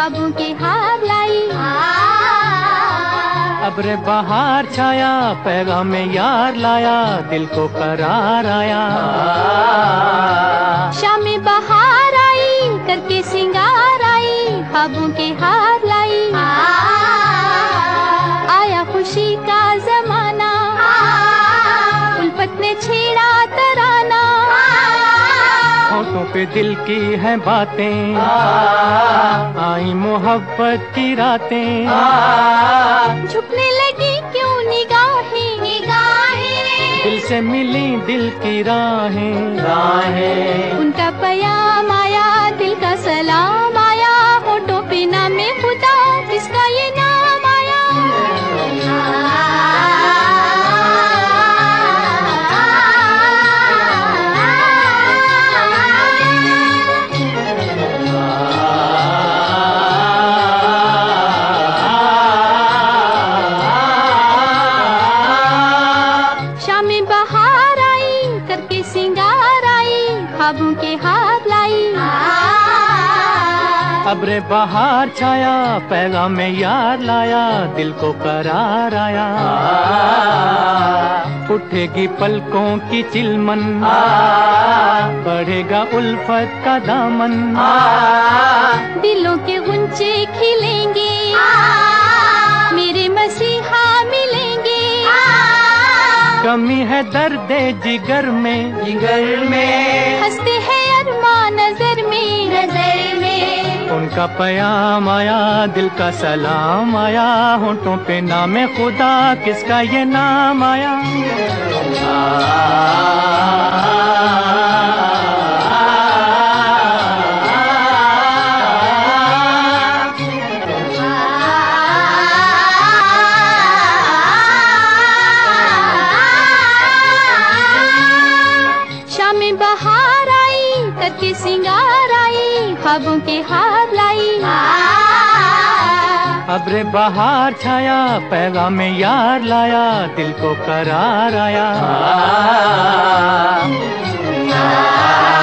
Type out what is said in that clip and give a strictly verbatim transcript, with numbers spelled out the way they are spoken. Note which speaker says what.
Speaker 1: ख्वाबों के हार लाई।
Speaker 2: अब्रे बहार छाया पैगाम यार लाया, दिल को करार आया।
Speaker 1: शाम बहार आई करके सिंगार आई, ख्वाबों के हार लाई। आया खुशी का जमाना, उल्फत ने छेड़ा तराना।
Speaker 2: होठों पे दिल की है बातें, आई मोहब्बत की रातें।
Speaker 1: झुकने लगी क्यों निगाहें, निगाहें
Speaker 2: दिल से मिली दिल की राहें, राहें।
Speaker 1: उनका पयाम आया, दिल का सलाम आया। होठों पे नामे खुदा, किसका ये नाम आया। बहार आई करके सिंगार आई, ख्वाबों के हार लाई।
Speaker 2: अब्रे बहार छाया पैगाम यार लाया, दिल को करार आया। उठेगी पलकों की चिलमन, बढ़ेगा उल्फत का दामन।
Speaker 1: दिलों के गुंचे खिलेंगे, मेरे मसीहा मिलेंगे।
Speaker 2: कमी है दर्द जिगर में, जिगर में।
Speaker 1: हंसते हैं अरमान नजर में, नजर में।
Speaker 2: उनका पयाम आया, दिल का सलाम आया। होठों पे नामे खुदा, किसका ये नाम आया।
Speaker 1: बहार आई करके सिंगार आई, ख्वाबों के हार लाई।
Speaker 2: अब्रे बहार छाया पैगाम यार लाया, दिल को करार आया।